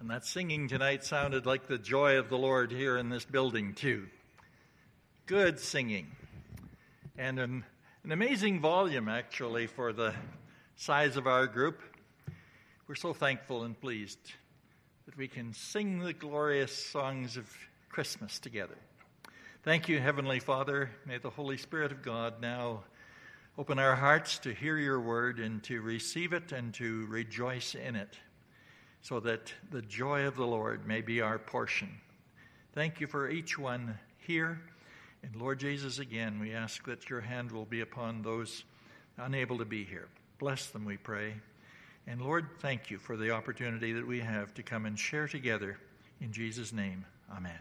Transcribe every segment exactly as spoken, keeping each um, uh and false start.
And that singing tonight sounded like the joy of the Lord here in this building, too. Good singing. And an, an amazing volume, actually, for the size of our group. We're so thankful and pleased that we can sing the glorious songs of Christmas together. Thank you, Heavenly Father. May the Holy Spirit of God now open our hearts to hear your word and to receive it and to rejoice in it, so that the joy of the Lord may be our portion. Thank you for each one here. And Lord Jesus, again, we ask that your hand will be upon those unable to be here. Bless them, we pray. And Lord, thank you for the opportunity that we have to come and share together. In Jesus' name, amen.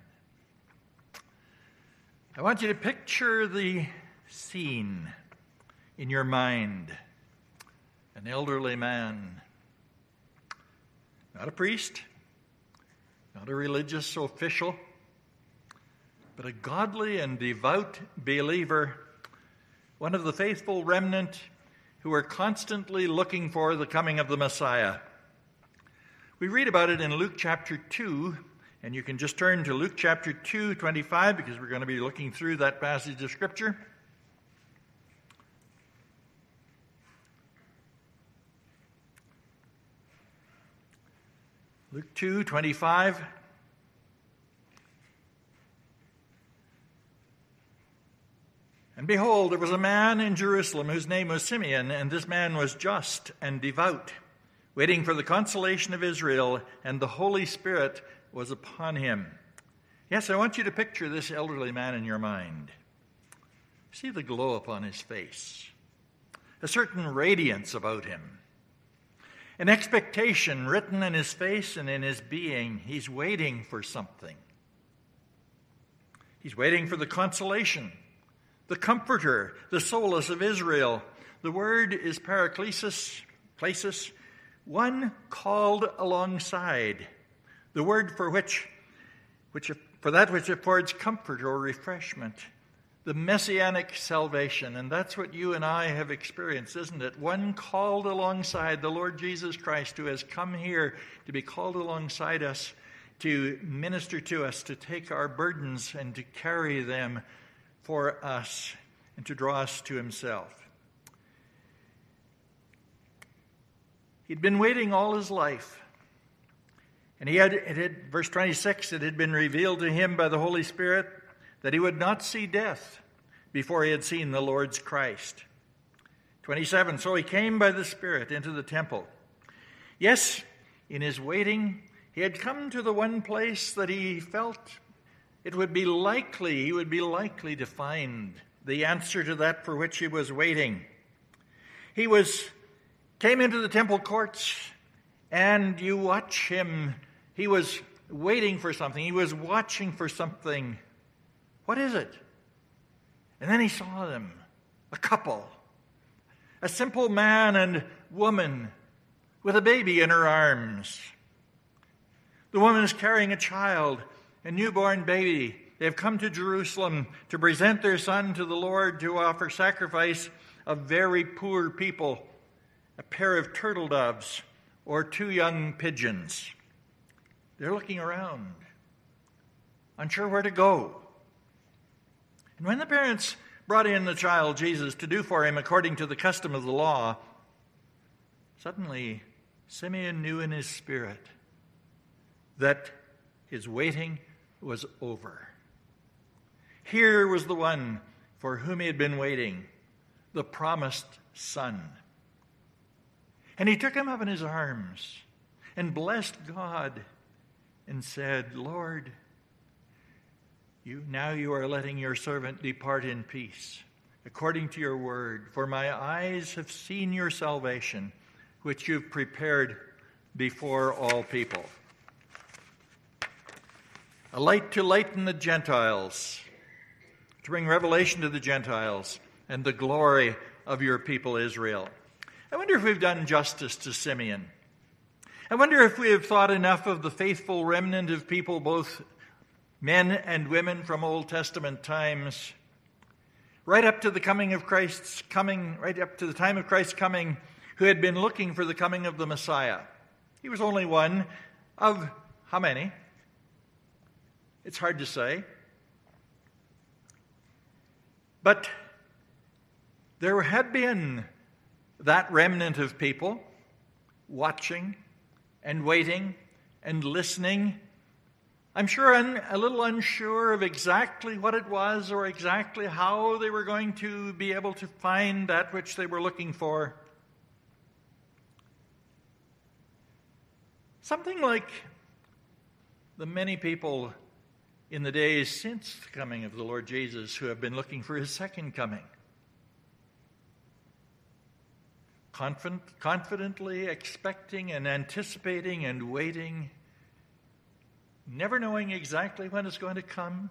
I want you to picture the scene in your mind. An elderly man, not a priest, not a religious official, but a godly and devout believer, one of the faithful remnant who are constantly looking for the coming of the Messiah. We read about it in Luke chapter two, and you can just turn to Luke chapter two, twenty-five, because we're going to be looking through that passage of Scripture. Luke two, twenty-five. And behold, there was a man in Jerusalem whose name was Simeon, and this man was just and devout, waiting for the consolation of Israel, and the Holy Spirit was upon him. Yes, I want you to picture this elderly man in your mind. See the glow upon his face, a certain radiance about him. An expectation written in his face and in his being. He's waiting for something. He's waiting for the consolation, the comforter, the solace of Israel. The word is paraklesis, places, one called alongside. The word for which, which for that which affords comfort or refreshment. The messianic salvation, and that's what you and I have experienced, isn't it? One called alongside the Lord Jesus Christ, who has come here to be called alongside us, to minister to us, to take our burdens and to carry them for us, and to draw us to himself. He'd been waiting all his life, and he had, it had, verse twenty-six, it had been revealed to him by the Holy Spirit that he would not see death before he had seen the Lord's Christ. twenty-seven, so he came by the Spirit into the temple. Yes, in his waiting, he had come to the one place that he felt it would be likely, he would be likely to find the answer to that for which he was waiting. He was, came into the temple courts, and you watch him, he was waiting for something, he was watching for something. What is it? And then he saw them, a couple, a simple man and woman with a baby in her arms. The woman is carrying a child, a newborn baby. They have come to Jerusalem to present their son to the Lord, to offer sacrifice of very poor people, a pair of turtle doves or two young pigeons. They're looking around, unsure where to go. And when the parents brought in the child Jesus to do for him according to the custom of the law, suddenly Simeon knew in his spirit that his waiting was over. Here was the one for whom he had been waiting, the promised son. And he took him up in his arms and blessed God and said, Lord, You, now you are letting your servant depart in peace, according to your word. For my eyes have seen your salvation, which you've prepared before all people. A light to lighten the Gentiles, to bring revelation to the Gentiles, and the glory of your people Israel. I wonder if we've done justice to Simeon. I wonder if we have thought enough of the faithful remnant of people, both men and women from Old Testament times, right up to the coming of Christ's coming, right up to the time of Christ's coming, who had been looking for the coming of the Messiah. He was only one of How many? It's hard to say. But there had been that remnant of people watching and waiting and listening. I'm sure un, a little unsure of exactly what it was or exactly how they were going to be able to find that which they were looking for. Something like the many people in the days since the coming of the Lord Jesus who have been looking for his second coming. Confident, confidently expecting and anticipating and waiting, never knowing exactly when it's going to come,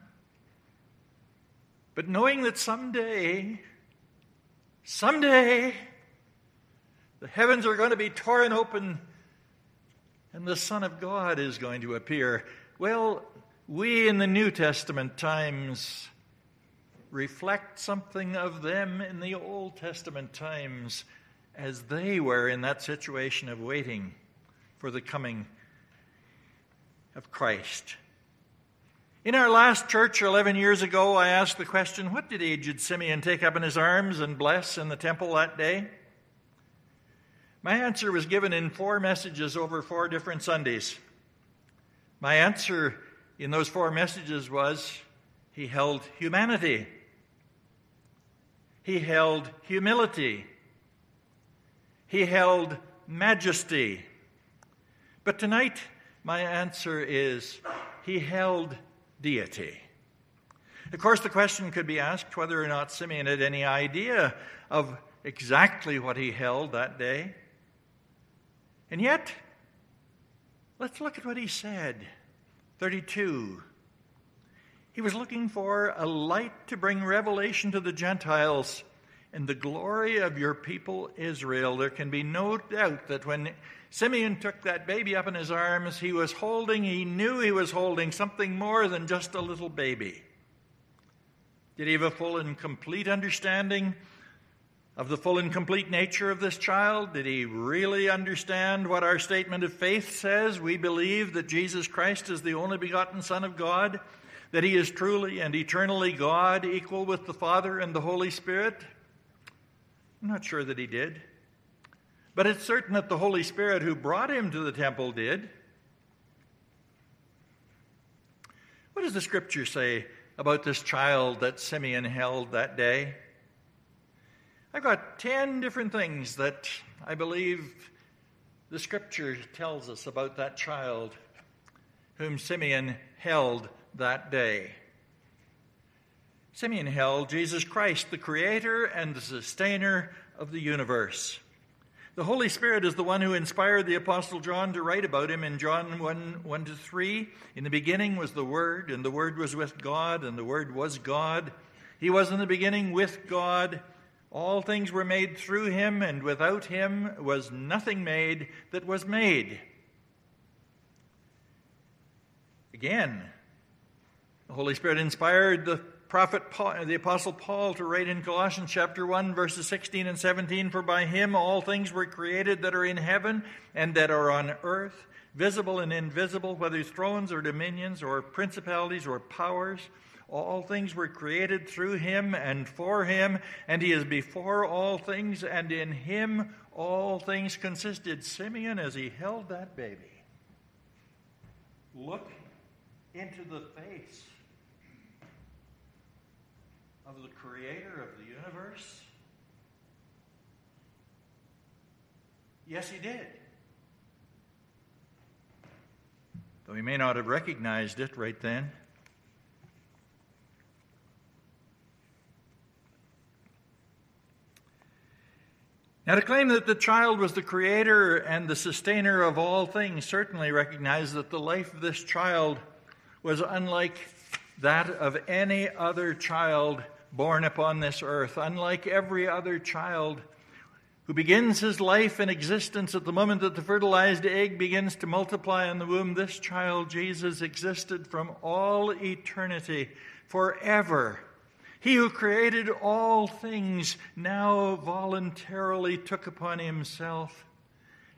but knowing that someday, someday, the heavens are going to be torn open and the Son of God is going to appear. Well, we in the New Testament times reflect something of them in the Old Testament times as they were in that situation of waiting for the coming of Christ. In our last church eleven years ago, I asked the question, what did aged Simeon take up in his arms and bless in the temple that day? My answer was given in four messages over four different Sundays. My answer in those four messages was, he held humanity. He held humility. He held majesty. But tonight, my answer is, he held deity. Of course, the question could be asked whether or not Simeon had any idea of exactly what he held that day. And yet, let's look at what he said. thirty-two. He was looking for a light to bring revelation to the Gentiles and the glory of your people Israel. There can be no doubt that when Simeon took that baby up in his arms, he was holding, he knew he was holding something more than just a little baby. Did he have a full and complete understanding of the full and complete nature of this child? Did he really understand what our statement of faith says? We believe that Jesus Christ is the only begotten Son of God, that he is truly and eternally God, equal with the Father and the Holy Spirit. I'm not sure that he did. But it's certain that the Holy Spirit who brought him to the temple did. What does the Scripture say about this child that Simeon held that day? I've got ten different things that I believe the Scripture tells us about that child whom Simeon held that day. Simeon held Jesus Christ, the creator and the sustainer of the universe. The Holy Spirit is the one who inspired the Apostle John to write about him in John one, one to three. In the beginning was the Word, and the Word was with God, and the Word was God. He was in the beginning with God. All things were made through him, and without him was nothing made that was made. Again, the Holy Spirit inspired the prophet Paul, the Apostle Paul, to write in Colossians chapter one, verses sixteen and seventeen, "For by him all things were created that are in heaven and that are on earth, visible and invisible, whether thrones or dominions or principalities or powers. All things were created through him and for him, and he is before all things, and in him all things consisted." Simeon, as he held that baby, looked into the face of the creator of the universe. Yes, he did. Though he may not have recognized it right then. Now, to claim that the child was the creator and the sustainer of all things certainly recognized that the life of this child was unlike that of any other child born upon this earth. Unlike every other child who begins his life and existence at the moment that the fertilized egg begins to multiply in the womb, this child, Jesus, existed from all eternity, forever. He who created all things now voluntarily took upon himself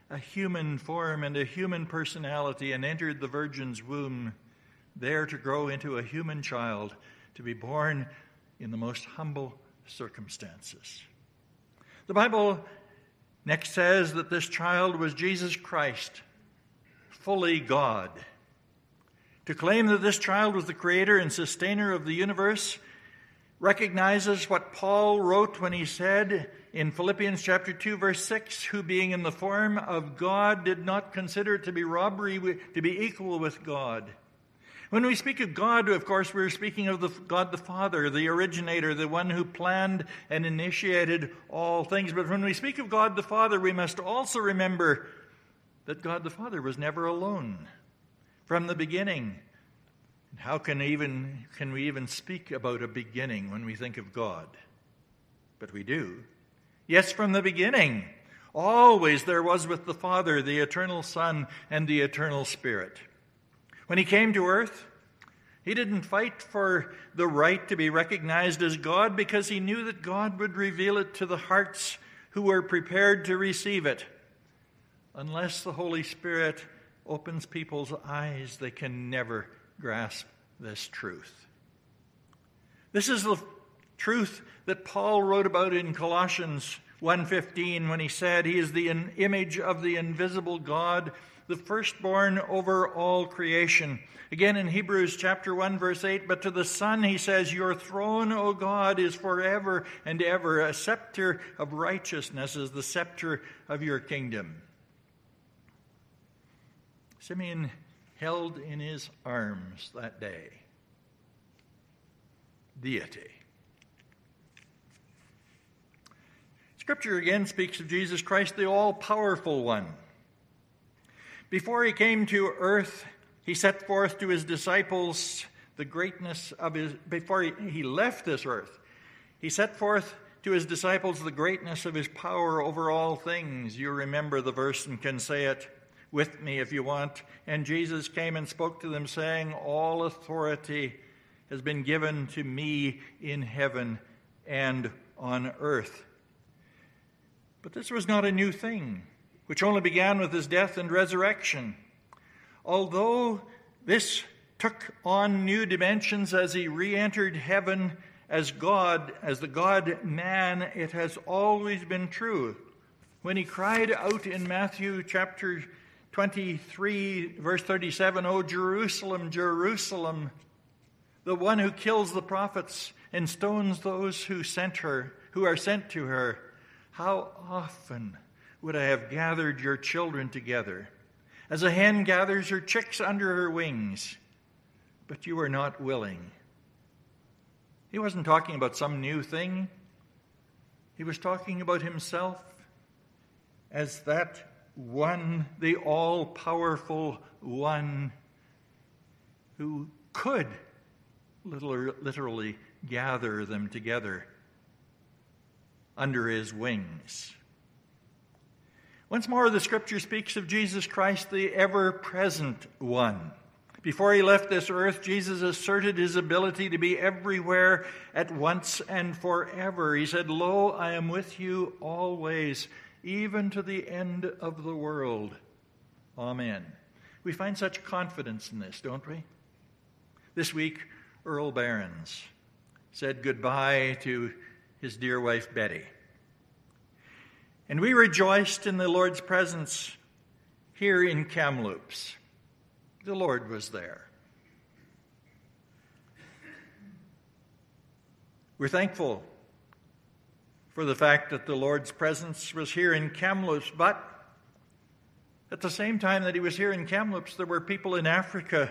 a human form and a human personality and entered the virgin's womb, there to grow into a human child, to be born in the most humble circumstances. The Bible next says that this child was Jesus Christ, fully God. To claim that this child was the creator and sustainer of the universe recognizes what Paul wrote when he said in Philippians chapter two, verse six, who being in the form of God did not consider it to be robbery to be equal with God. When we speak of God, of course, we're speaking of the God the Father, the originator, the one who planned and initiated all things. But when we speak of God the Father, we must also remember that God the Father was never alone from the beginning. And how can even can we even speak about a beginning when we think of God? But we do. Yes, from the beginning, always there was with the Father the eternal Son and the eternal Spirit. When he came to earth, he didn't fight for the right to be recognized as God because he knew that God would reveal it to the hearts who were prepared to receive it. Unless the Holy Spirit opens people's eyes, they can never grasp this truth. This is the truth that Paul wrote about in Colossians one fifteen when he said, he is the image of the invisible God, the firstborn over all creation. Again in Hebrews chapter one, verse eight, but to the Son he says, your throne, O God, is forever and ever. A scepter of righteousness is the scepter of your kingdom. Simeon held in his arms that day deity. Scripture again speaks of Jesus Christ, the all-powerful one. Before he came to earth, he set forth to his disciples the greatness of his, before he, he left this earth, he set forth to his disciples the greatness of his power over all things. You remember the verse and can say it with me if you want. And Jesus came and spoke to them, saying, all authority has been given to me in heaven and on earth. But this was not a new thing, which only began with his death and resurrection. Although this took on new dimensions as he re-entered heaven as God, as the God-man, it has always been true. When he cried out in Matthew chapter twenty-three, verse thirty-seven, O Jerusalem, Jerusalem, the one who kills the prophets and stones those who sent her, who are sent to her, how often would I have gathered your children together, as a hen gathers her chicks under her wings, but you are not willing. He wasn't talking about some new thing. He was talking about himself as that one, the all-powerful one who could literally gather them together under his wings. Once more, the Scripture speaks of Jesus Christ, the ever-present one. Before he left this earth, Jesus asserted his ability to be everywhere at once and forever. He said, lo, I am with you always, even to the end of the world. Amen. We find such confidence in this, don't we? This week, Earl Behrens said goodbye to his dear wife, Betty. And we rejoiced in the Lord's presence here in Kamloops. The Lord was there. We're thankful for the fact that the Lord's presence was here in Kamloops, but at the same time that he was here in Kamloops, there were people in Africa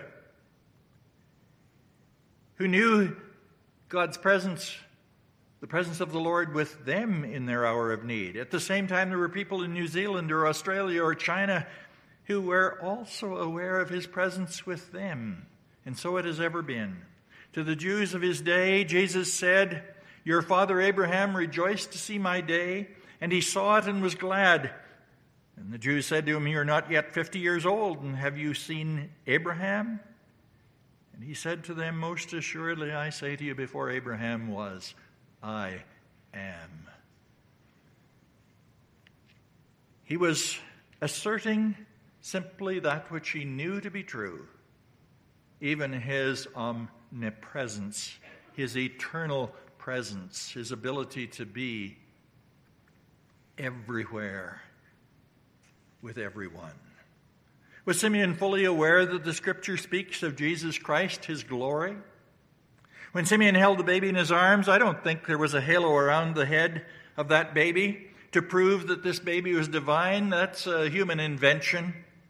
who knew God's presence, the presence of the Lord with them in their hour of need. At the same time, there were people in New Zealand or Australia or China who were also aware of his presence with them. And so it has ever been. To the Jews of his day, Jesus said, your father Abraham rejoiced to see my day, and he saw it and was glad. And the Jews said to him, you're not yet fifty years old, and have you seen Abraham? And he said to them, most assuredly I say to you, before Abraham was, I am. He was asserting simply that which he knew to be true, even his omnipresence, his eternal presence, his ability to be everywhere with everyone. Was Simeon fully aware that the Scripture speaks of Jesus Christ, his glory? When Simeon held the baby in his arms, I don't think there was a halo around the head of that baby to prove that this baby was divine. That's a human invention.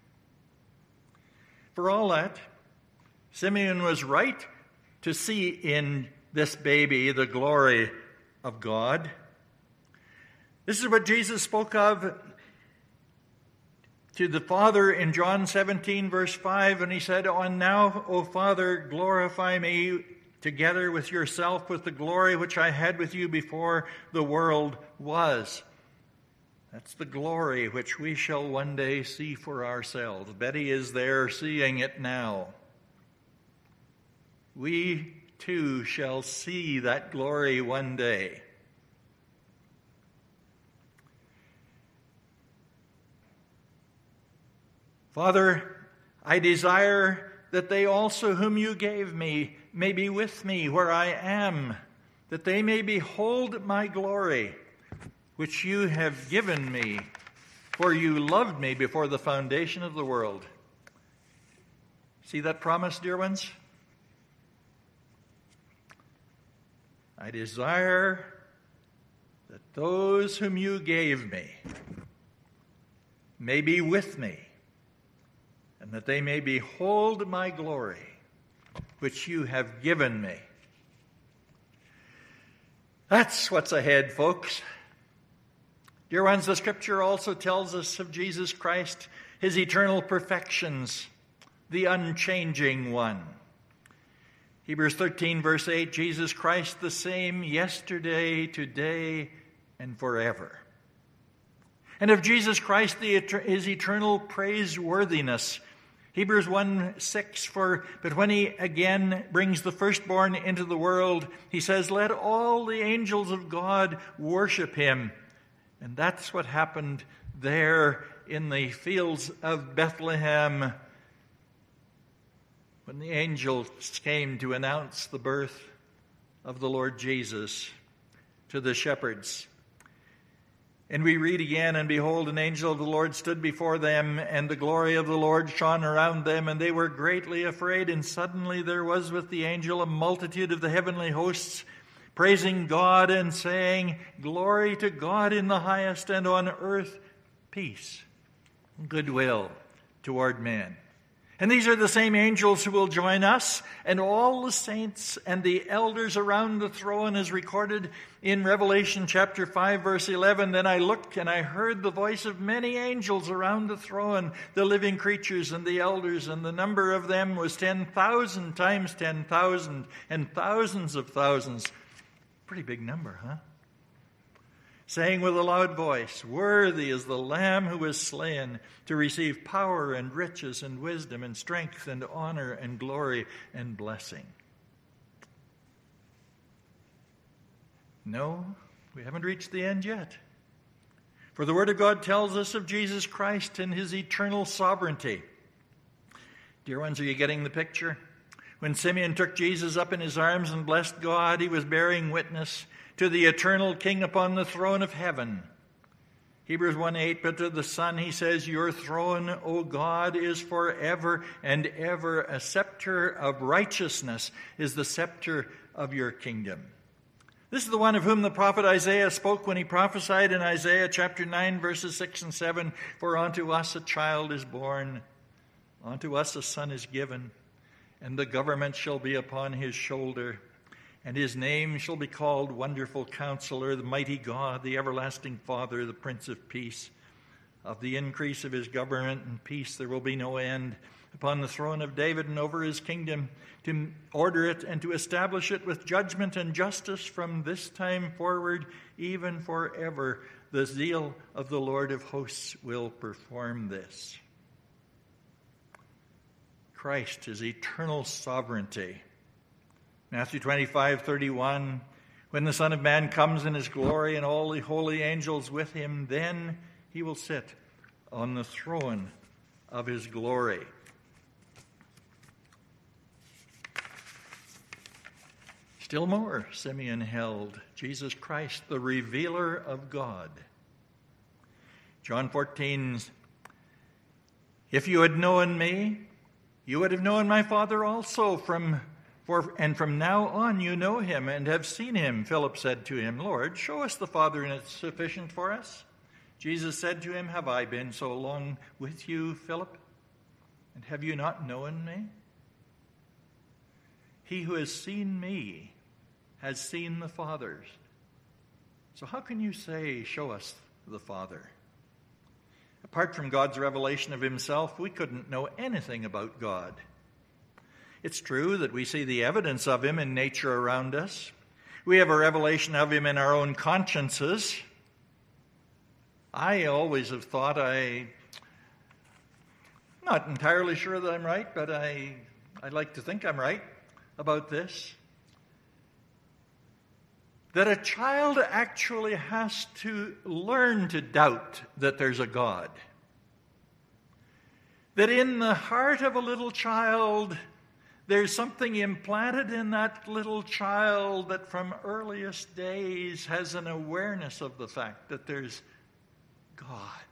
For all that, Simeon was right to see in this baby the glory of God. This is what Jesus spoke of to the Father in John seventeen, verse five, and he said, "And now, O Father, glorify me together with yourself with the glory which I had with you before the world was." That's the glory which we shall one day see for ourselves. Betty is there seeing it now. We too shall see that glory one day. Father, I desire that they also whom you gave me may be with me where I am, that they may behold my glory, which you have given me, for you loved me before the foundation of the world. See that promise, dear ones? I desire that those whom you gave me may be with me, and that they may behold my glory, which you have given me. That's what's ahead, folks. Dear ones, the Scripture also tells us of Jesus Christ, his eternal perfections, the unchanging one. Hebrews thirteen, verse eight, Jesus Christ the same yesterday, today, and forever. And of Jesus Christ, the, his eternal praiseworthiness. Hebrews one six, for but when he again brings the firstborn into the world, he says, let all the angels of God worship him. And that's what happened there in the fields of Bethlehem when the angels came to announce the birth of the Lord Jesus to the shepherds. And we read again, and behold, an angel of the Lord stood before them, and the glory of the Lord shone around them, and they were greatly afraid. And suddenly there was with the angel a multitude of the heavenly hosts, praising God and saying, glory to God in the highest, and on earth peace, goodwill toward men. And these are the same angels who will join us and all the saints and the elders around the throne, as recorded in Revelation chapter five, verse eleven. Then I looked and I heard the voice of many angels around the throne, the living creatures and the elders, and the number of them was ten thousand times ten thousand and thousands of thousands. Pretty big number, huh? Saying with a loud voice, worthy is the Lamb who was slain to receive power and riches and wisdom and strength and honor and glory and blessing. No, we haven't reached the end yet. For the Word of God tells us of Jesus Christ and his eternal sovereignty. Dear ones, are you getting the picture? When Simeon took Jesus up in his arms and blessed God, he was bearing witness to the eternal King upon the throne of heaven. Hebrews one eight, but to the Son he says, your throne, O God, is forever and ever. A scepter of righteousness is the scepter of your kingdom. This is the one of whom the prophet Isaiah spoke when he prophesied in Isaiah chapter nine, verses six and seven, for unto us a child is born, unto us a son is given, and the government shall be upon his shoulder. And his name shall be called Wonderful Counselor, the Mighty God, the Everlasting Father, the Prince of Peace. Of the increase of his government and peace there will be no end, upon the throne of David and over his kingdom, to order it and to establish it with judgment and justice from this time forward, even forever. The zeal of the Lord of hosts will perform this. Christ, his eternal sovereignty. Matthew twenty-five thirty-one, when the Son of Man comes in his glory and all the holy angels with him, then he will sit on the throne of his glory. Still more, Simeon held Jesus Christ, the revealer of God. John fourteen, if you had known me, you would have known my Father also. From for and from now on you know him and have seen him. Philip said to him, Lord, show us the Father, and it's sufficient for us. Jesus said to him, have I been so long with you, Philip, and have you not known me? He who has seen me has seen the Father. So how can you say, show us the Father? Apart from God's revelation of himself, we couldn't know anything about God. It's true that we see the evidence of him in nature around us. We have a revelation of him in our own consciences. I always have thought, I, I'm not entirely sure that I'm right, but I, I like to think I'm right about this. That a child actually has to learn to doubt that there's a God. That in the heart of a little child, there's something implanted in that little child that from earliest days has an awareness of the fact that there's God.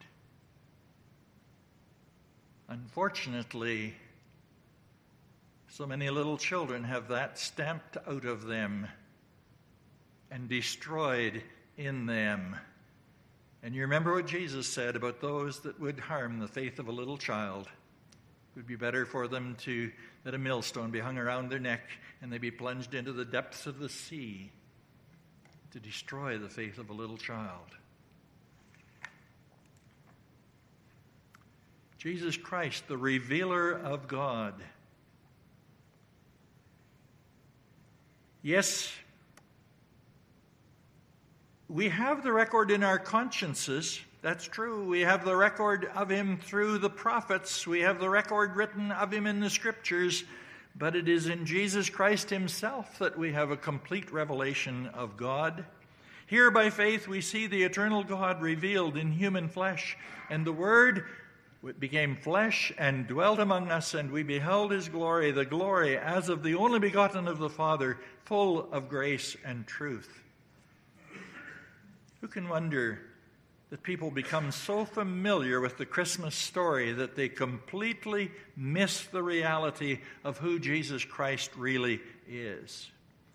Unfortunately, so many little children have that stamped out of them and destroyed in them. And you remember what Jesus said about those that would harm the faith of a little child. It would be better for them to that a millstone be hung around their neck and they be plunged into the depths of the sea to destroy the faith of a little child. Jesus Christ, the revealer of God. Yes, we have the record in our consciences. That's true. We have the record of him through the prophets. We have the record written of him in the scriptures. But it is in Jesus Christ himself that we have a complete revelation of God. Here by faith we see the eternal God revealed in human flesh. And the Word became flesh and dwelt among us, and we beheld his glory, the glory as of the only begotten of the Father, full of grace and truth. Who can wonder that people become so familiar with the Christmas story that they completely miss the reality of who Jesus Christ really is?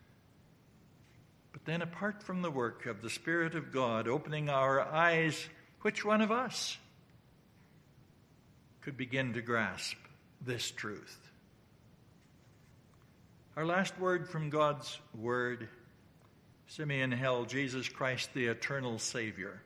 But then, apart from the work of the Spirit of God opening our eyes, which one of us could begin to grasp this truth? Our last word from God's Word, Simeon held Jesus Christ, the eternal Savior.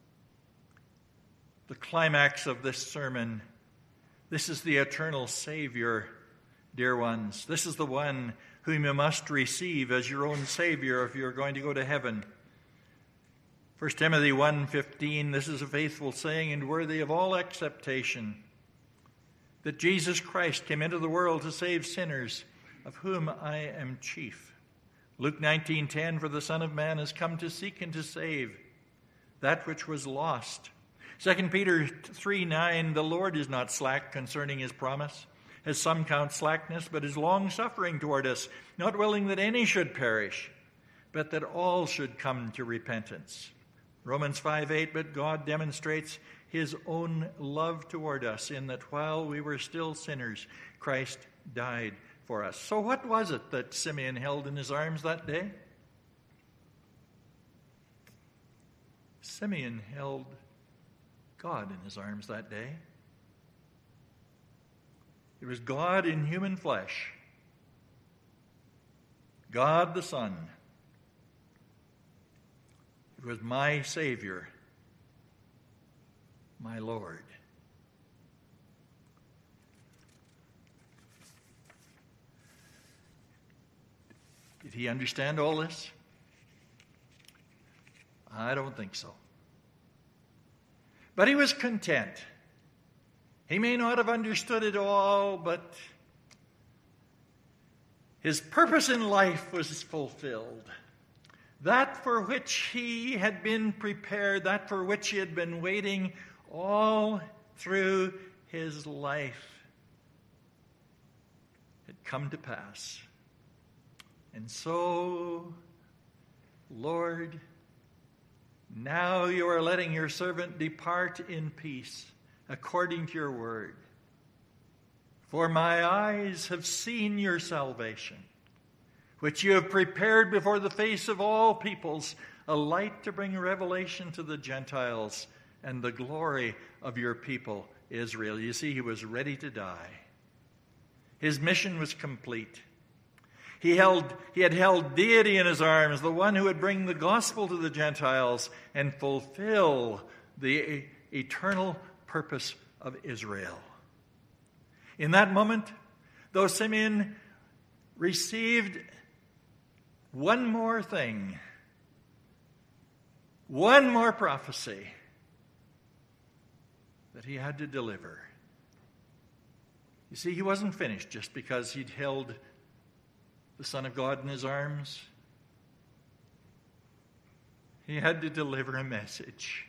The climax of this sermon, this is the eternal Savior, dear ones. This is the one whom you must receive as your own Savior if you're going to go to heaven. First Timothy one fifteen, this is a faithful saying and worthy of all acceptation, that Jesus Christ came into the world to save sinners, of whom I am chief. Luke nineteen ten, for the Son of Man has come to seek and to save that which was lost. Second Peter three nine, the Lord is not slack concerning his promise, as some count slackness, but is long-suffering toward us, not willing that any should perish, but that all should come to repentance. Romans five eight, but God demonstrates his own love toward us in that while we were still sinners, Christ died for us. So what was it that Simeon held in his arms that day? Simeon held God in his arms that day. It was God in human flesh, God the Son. It was my Savior, my Lord. Did he understand all this? I don't think so. But he was content. He may not have understood it all, but his purpose in life was fulfilled. That for which he had been prepared, that for which he had been waiting all through his life had come to pass. And so, Lord, now you are letting your servant depart in peace, according to your word. For my eyes have seen your salvation, which you have prepared before the face of all peoples, a light to bring revelation to the Gentiles and the glory of your people, Israel. You see, he was ready to die. His mission was complete. He held, he had held deity in his arms, the one who would bring the gospel to the Gentiles and fulfill the eternal purpose of Israel. In that moment, though Simeon received one more thing, one more prophecy that he had to deliver. You see, he wasn't finished just because he'd held the Son of God in his arms. He had to deliver a message.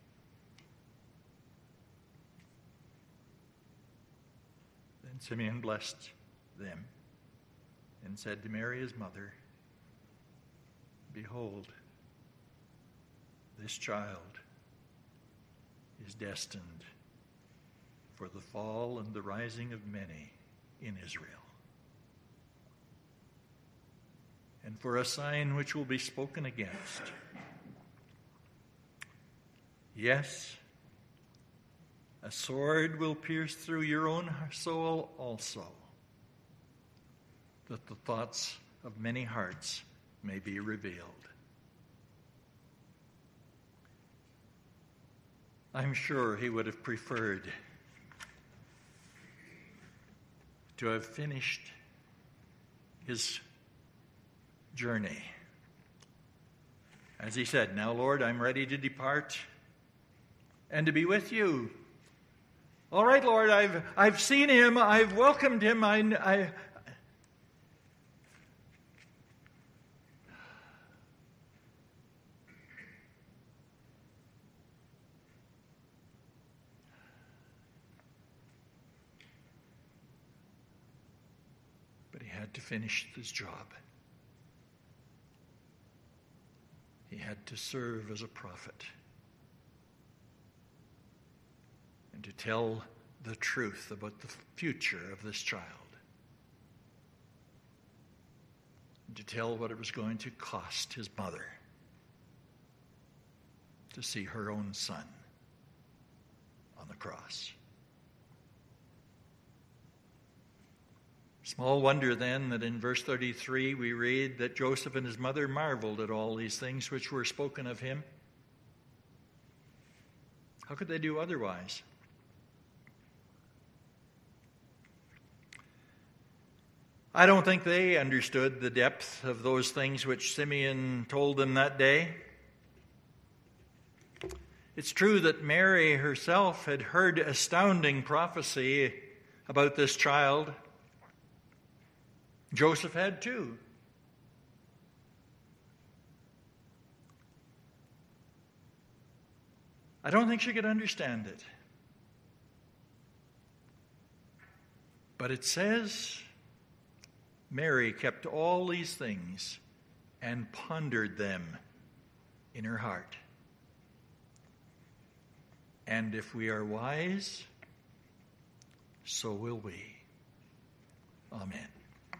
Then Simeon blessed them and said to Mary, his mother, "Behold, this child is destined for the fall and the rising of many in Israel, and for a sign which will be spoken against. Yes, a sword will pierce through your own soul also, that the thoughts of many hearts may be revealed." I'm sure he would have preferred to have finished his journey. As he said, "Now, Lord, I'm ready to depart and to be with you." All right, Lord, I've I've seen him, I've welcomed him, I, I But he had to finish his job. He had to serve as a prophet and to tell the truth about the future of this child, and to tell what it was going to cost his mother to see her own son on the cross. Small wonder then that in verse thirty-three we read that Joseph and his mother marveled at all these things which were spoken of him. How could they do otherwise? I don't think they understood the depth of those things which Simeon told them that day. It's true that Mary herself had heard astounding prophecy about this child. Joseph had too. I don't think she could understand it. But it says Mary kept all these things and pondered them in her heart. And if we are wise, so will we. Amen.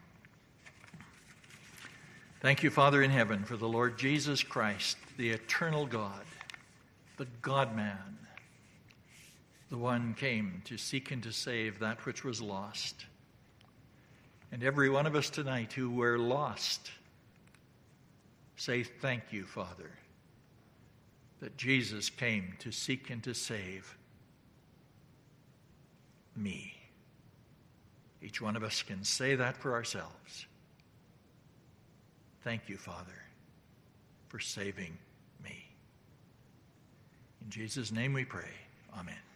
Thank you, Father in heaven, for the Lord Jesus Christ, the eternal God, the God-man, the one came to seek and to save that which was lost. And every one of us tonight who were lost, say thank you, Father, that Jesus came to seek and to save me. Each one of us can say that for ourselves. Thank you, Father, for saving me. In Jesus' name we pray. Amen.